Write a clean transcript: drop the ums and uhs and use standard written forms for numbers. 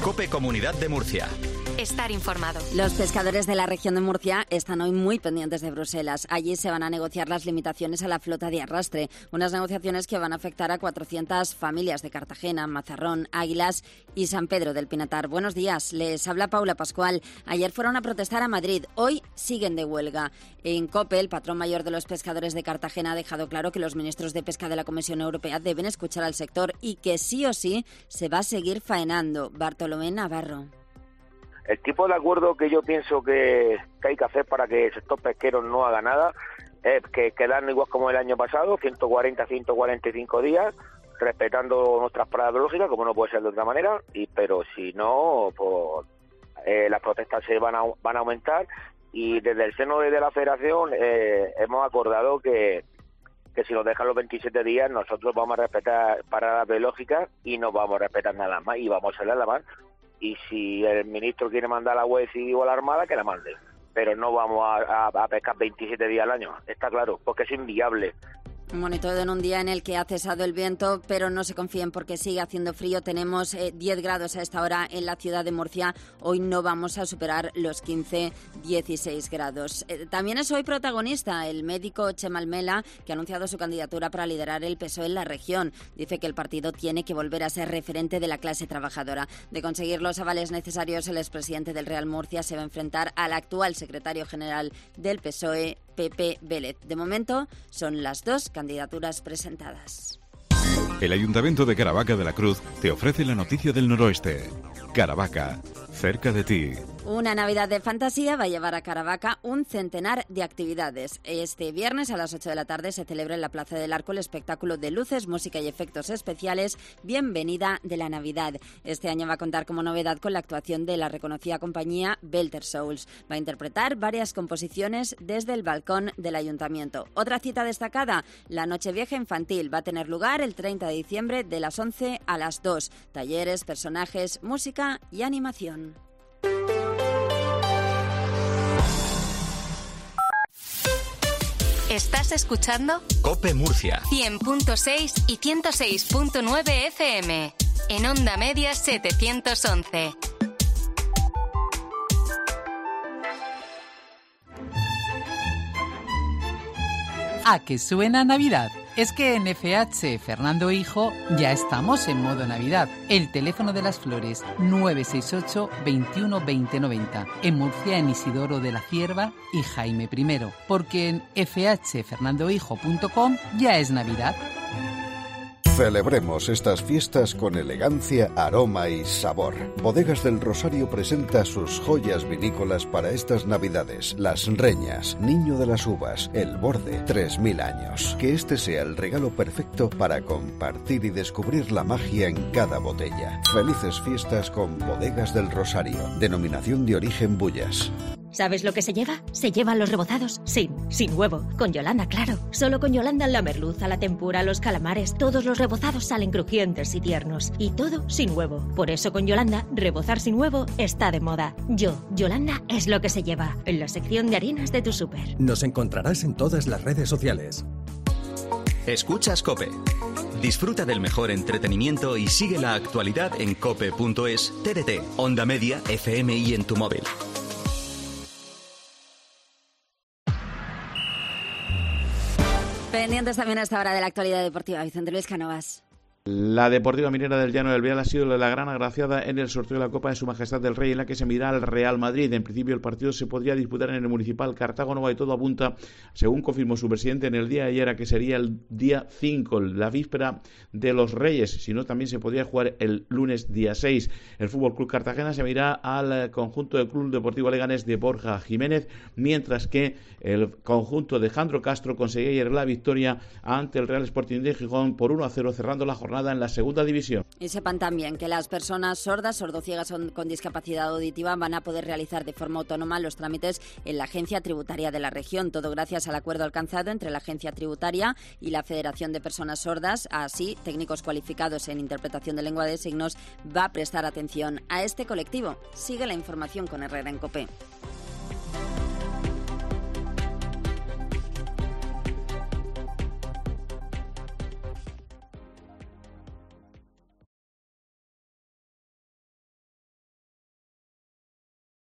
COPE Comunidad de Murcia. Estar informado. Los pescadores de la región de Murcia están hoy muy pendientes de Bruselas. Allí se van a negociar las limitaciones a la flota de arrastre. Unas negociaciones que van a afectar a 400 familias de Cartagena, Mazarrón, Águilas y San Pedro del Pinatar. Buenos días, les habla Paula Pascual. Ayer fueron a protestar a Madrid, hoy siguen de huelga. En COPE, el patrón mayor de los pescadores de Cartagena ha dejado claro que los ministros de Pesca de la Comisión Europea deben escuchar al sector y que sí o sí se va a seguir faenando. Bartolomé Navarro. El tipo de acuerdo que yo pienso que hay que hacer para que el sector pesquero no haga nada es que quedarnos igual como el año pasado, 140, 145 días, respetando nuestras paradas biológicas, como no puede ser de otra manera, pero si no, pues las protestas se van a aumentar, y desde el seno de la Federación hemos acordado que si nos dejan los 27 días, nosotros vamos a respetar paradas biológicas y no vamos a respetar nada más, y vamos a salir a la mar. Y si el ministro quiere mandar a la Guardia Civil o a la Armada, que la mande. Pero no vamos a pescar 27 días al año, está claro, porque es inviable. Bueno, y todo en un día en el que ha cesado el viento, pero no se confíen porque sigue haciendo frío. Tenemos 10 grados a esta hora en la ciudad de Murcia. Hoy no vamos a superar los 15-16 grados. También es hoy protagonista el médico Txema Almela, que ha anunciado su candidatura para liderar el PSOE en la región. Dice que el partido tiene que volver a ser referente de la clase trabajadora. De conseguir los avales necesarios, el expresidente del Real Murcia se va a enfrentar al actual secretario general del PSOE, Pepe Vélez. De momento, son las dos candidaturas presentadas. El Ayuntamiento de Caravaca de la Cruz te ofrece la noticia del noroeste. Caravaca, cerca de ti. Una Navidad de fantasía va a llevar a Caravaca un centenar de actividades. Este viernes a las 8 de la tarde se celebra en la Plaza del Arco el espectáculo de luces, música y efectos especiales Bienvenida de la Navidad. Este año va a contar como novedad con la actuación de la reconocida compañía Belter Souls. Va a interpretar varias composiciones desde el balcón del Ayuntamiento. Otra cita destacada, la Nochevieja Infantil, va a tener lugar el 30 de diciembre de las 11 a las 2. Talleres, personajes, música y animación. ¿Estás escuchando? COPE Murcia 100.6 y 106.9 FM. En onda media 711. ¿A qué suena Navidad? Es que en FH Fernando Hijo ya estamos en modo Navidad. El teléfono de las flores 968 21 20 90. En Murcia, en Isidoro de la Cierva y Jaime I. Porque en fhfernandohijo.com ya es Navidad. Celebremos estas fiestas con elegancia, aroma y sabor. Bodegas del Rosario presenta sus joyas vinícolas para estas Navidades. Las Reñas, Niño de las Uvas, El Borde, 3000 años. Que este sea el regalo perfecto para compartir y descubrir la magia en cada botella. Felices fiestas con Bodegas del Rosario. Denominación de origen Bullas. ¿Sabes lo que se lleva? Se llevan los rebozados sin huevo. Con Yolanda, claro. Solo con Yolanda la merluza, la tempura, los calamares, todos los rebozados salen crujientes y tiernos. Y todo sin huevo. Por eso con Yolanda, rebozar sin huevo está de moda. Yolanda es lo que se lleva. En la sección de harinas de tu súper. Nos encontrarás en todas las redes sociales. Escuchas COPE. Disfruta del mejor entretenimiento y sigue la actualidad en cope.es, TDT, Onda Media, FM y en tu móvil. Pendientes también a esta hora de la actualidad deportiva. Vicente Luis Cánovas. La Deportiva Minera del Llano del Vial ha sido la gran agraciada en el sorteo de la Copa de Su Majestad del Rey, en la que se medirá al Real Madrid. En principio el partido se podría disputar en el Municipal Cartago Nova y todo apunta, según confirmó su presidente en el día de ayer, a que sería el día 5, la víspera de los Reyes. Si no, también se podría jugar el lunes día 6. El Fútbol Club Cartagena se medirá al conjunto del Club Deportivo Leganés de Borja Jiménez, mientras que el conjunto de Jandro Castro conseguía ayer la victoria ante el Real Sporting de Gijón por 1-0, cerrando la jornada en la segunda división. Y sepan también que las personas sordas, sordociegas o con discapacidad auditiva van a poder realizar de forma autónoma los trámites en la Agencia Tributaria de la región, todo gracias al acuerdo alcanzado entre la Agencia Tributaria y la Federación de Personas Sordas. Así, técnicos cualificados en interpretación de lengua de signos va a prestar atención a este colectivo. Sigue la información con Herrera en COPE.